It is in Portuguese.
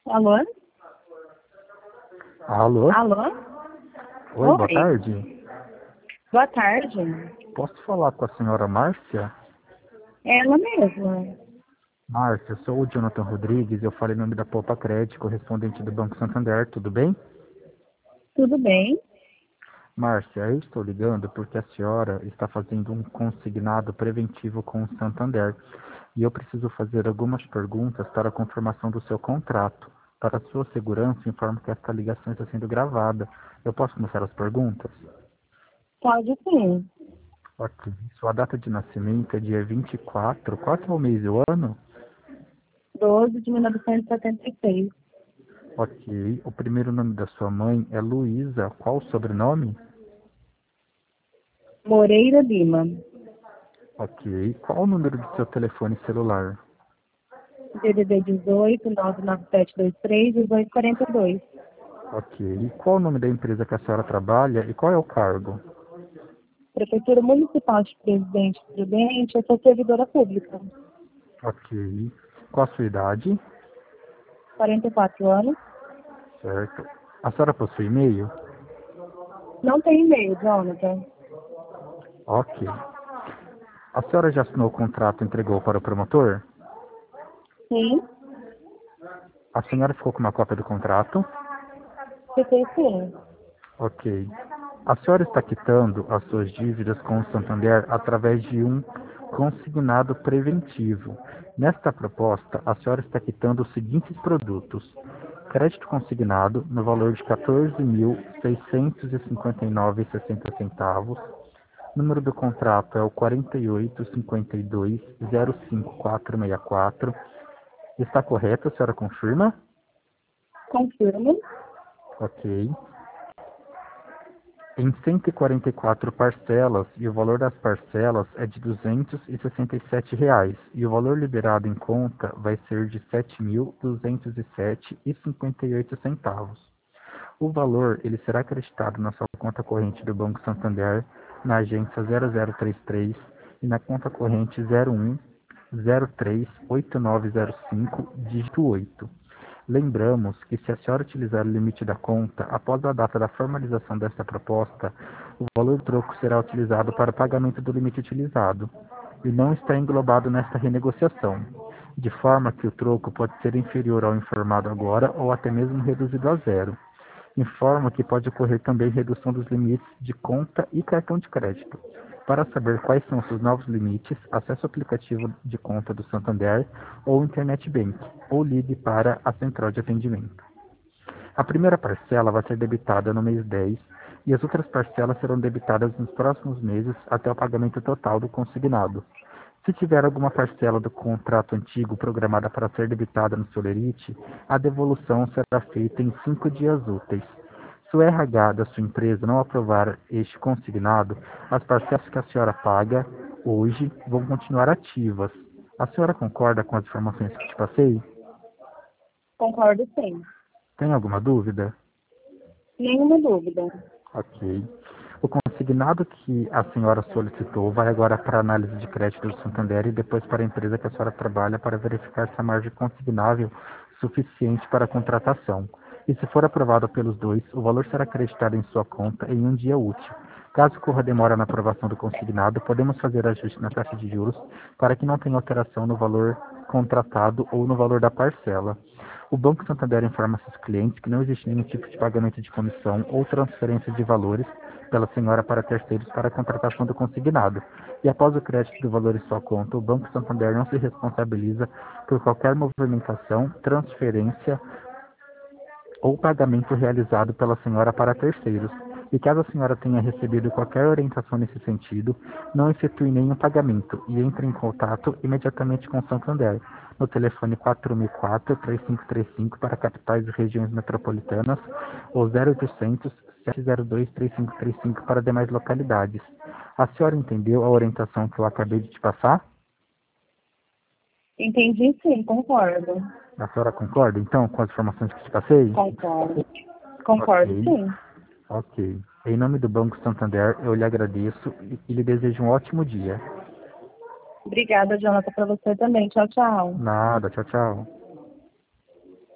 Alô? Alô? Alô? Oi, boa Oi. tarde. Boa tarde. Posso falar com a senhora Márcia? É ela mesma. Márcia, eu sou o Jonathan Rodrigues, eu falei em nome da Poupa Crédito, correspondente do Banco Santander, tudo bem? Tudo bem? Márcia, eu estou ligando porque a senhora está fazendo um consignado preventivo com o Santander e eu preciso fazer algumas perguntas para a confirmação do seu contrato. Para a sua segurança, informo que esta ligação está sendo gravada. Eu posso começar as perguntas? Pode sim. Ok. Sua data de nascimento é dia 24. Qual que é o mês e o ano? 12 de 1976. Ok. O primeiro nome da sua mãe é Luísa. Qual o sobrenome? Moreira Lima. Ok. Qual o número do seu telefone celular? DDD 18 99723 1842. Ok. Qual o nome da empresa que a senhora trabalha e qual é o cargo? Prefeitura Municipal de Presidente Prudente, eu sou servidora pública. Ok. Qual a sua idade? 44 anos. Certo. A senhora possui e-mail? Não tem e-mail, Jonathan. Ok. A senhora já assinou o contrato e entregou para o promotor? Sim, A senhora ficou com uma cópia do contrato? fiquei sim. Ok. A senhora está quitando as suas dívidas com o Santander através de um consignado preventivo. Nesta proposta, a senhora está quitando os seguintes produtos: crédito consignado no valor de R$ 14.659,60. Número do contrato é o 4852054464. Está correto? A senhora confirma? Confirmo. Ok. Em 144 parcelas, e o valor das parcelas é de R$ 267, e o valor liberado em conta vai ser de R$ 7.207,58. O valor ele será acreditado na sua conta corrente do Banco Santander, na agência 0033 e na conta corrente 01038905, dígito 8. Lembramos que se a senhora utilizar o limite da conta após a data da formalização desta proposta, o valor do troco será utilizado para o pagamento do limite utilizado e não está englobado nesta renegociação, de forma que o troco pode ser inferior ao informado agora ou até mesmo reduzido a zero. Informa que pode ocorrer também redução dos limites de conta e cartão de crédito. Para saber quais são os seus novos limites, acesse o aplicativo de conta do Santander ou Internet Bank, ou ligue para a central de atendimento. A primeira parcela vai ser debitada no mês 10 e as outras parcelas serão debitadas nos próximos meses até o pagamento total do consignado. Se tiver alguma parcela do contrato antigo programada para ser debitada no seu lerite, a devolução será feita em 5 dias úteis. Se o RH da sua empresa não aprovar este consignado, as parcelas que a senhora paga hoje vão continuar ativas. A senhora concorda com as informações que te passei? Concordo sim. Tem alguma dúvida? Nenhuma dúvida. Ok. O consignado que a senhora solicitou vai agora para a análise de crédito do Santander e depois para a empresa que a senhora trabalha para verificar se a margem consignável é suficiente para a contratação. E se for aprovado pelos dois, o valor será acreditado em sua conta em um dia útil. Caso ocorra demora na aprovação do consignado, podemos fazer ajuste na taxa de juros para que não tenha alteração no valor contratado ou no valor da parcela. O Banco Santander informa seus clientes que não existe nenhum tipo de pagamento de comissão ou transferência de valores pela senhora para terceiros para a contratação do consignado. E após o crédito do valor em sua conta, o Banco Santander não se responsabiliza por qualquer movimentação, transferência ou pagamento realizado pela senhora para terceiros. E caso a senhora tenha recebido qualquer orientação nesse sentido, não efetue nenhum pagamento e entre em contato imediatamente com o Santander, no telefone 4004-3535 para capitais e regiões metropolitanas ou 0800 702 3535 para demais localidades. A senhora entendeu a orientação que eu acabei de te passar? Entendi sim, concordo. A senhora concorda, então, com as informações que te passei? Concordo. Concordo Ok. sim. Ok. Em nome do Banco Santander, eu lhe agradeço e lhe desejo um ótimo dia. Obrigada, Jonathan, para você também. Tchau, tchau. Nada, tchau, tchau.